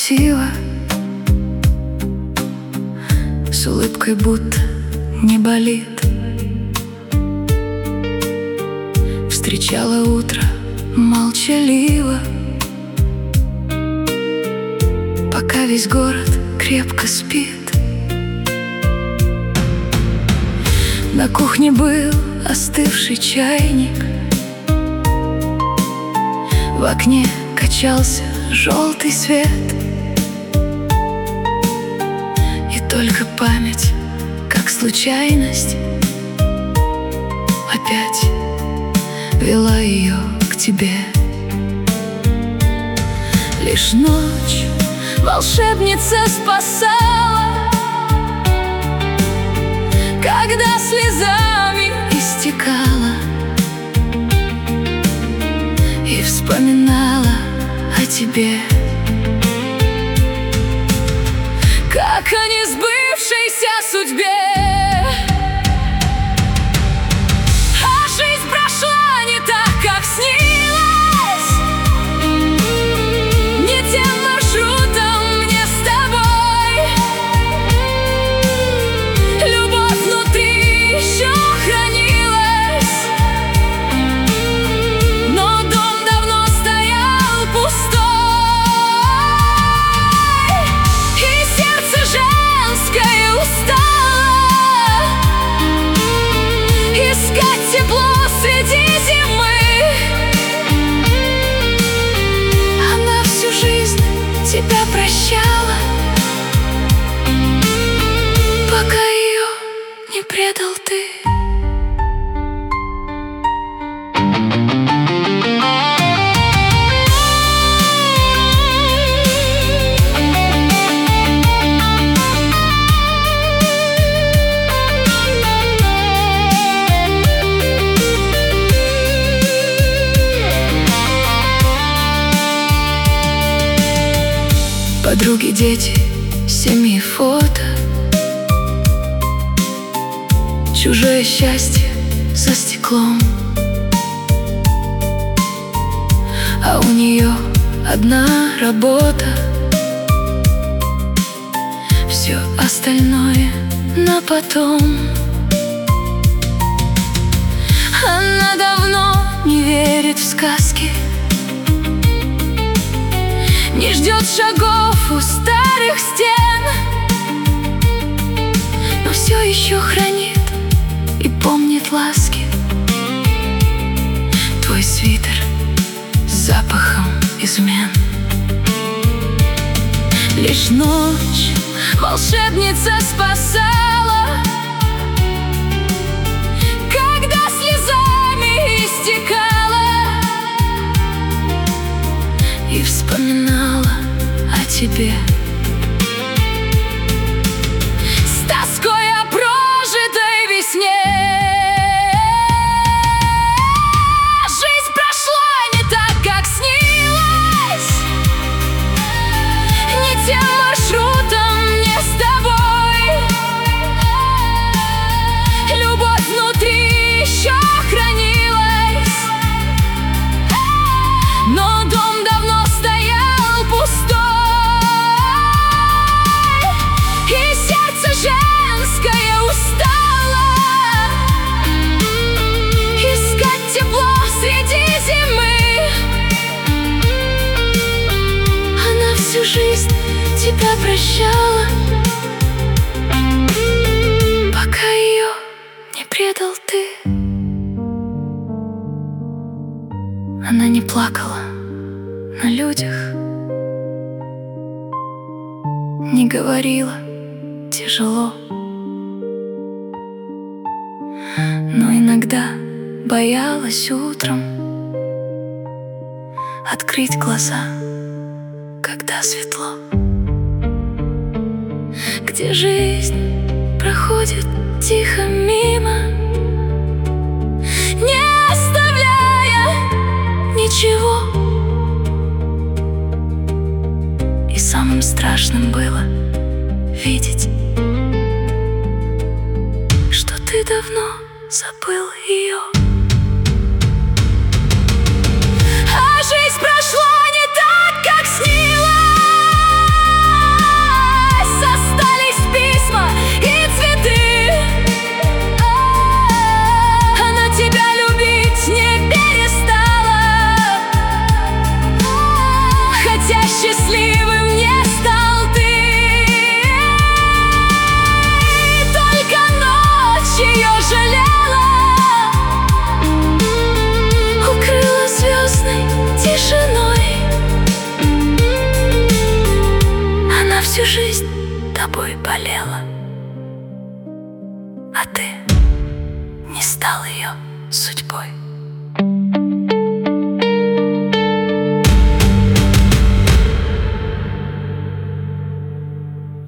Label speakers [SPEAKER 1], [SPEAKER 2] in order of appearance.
[SPEAKER 1] красиво, с улыбкой будто не болит. Встречала утро молчаливо, пока весь город крепко спит. На кухне был остывший чайник, в окне качался желтый свет, и только память, как случайность, опять вела ее к тебе. Лишь ночь волшебница спасала, когда слезами истекала, и вспоминала о тебе, как о несбывшейся судьбе. А жизнь прошла не так, как снилось, не тем маршрутом мне с тобой. Любовь внутри еще хранилась, но дом давно стоял пустой, и сердце женское устало искать тепло среди зимы. Она всю жизнь тебя прощала, пока ее не предал ты. Подруги, дети, семьи, фото, чужое счастье за стеклом, а у нее одна работа, все остальное на потом. Она давно не верит в сказки, не ждет шагов у старых стен, но все еще хранит и помнит ласки. Твой свитер с запахом измен. Лишь ночь волшебница спасала, когда слезами истекала, и вспоминала о тебе с тоской о прожитой весне. Жизнь прошла не так, как снилось, не тем маршрутом мне с тобой. Любовь внутри еще хранилась, но дом давно стоял пустой, и сердце женское устало искать тепло среди зимы. Она всю жизнь тебя прощала, пока ее не предал ты. Она не плакала на людях, не говорила тяжело, но иногда боялась утром открыть глаза, когда светло, где жизнь проходит тихо мимо, не оставляя ничего. И самым страшным было видеть, что ты давно забыл ее. А жизнь прошла не так, как снилось, всю жизнь тобой болела, а ты не стал ее судьбой.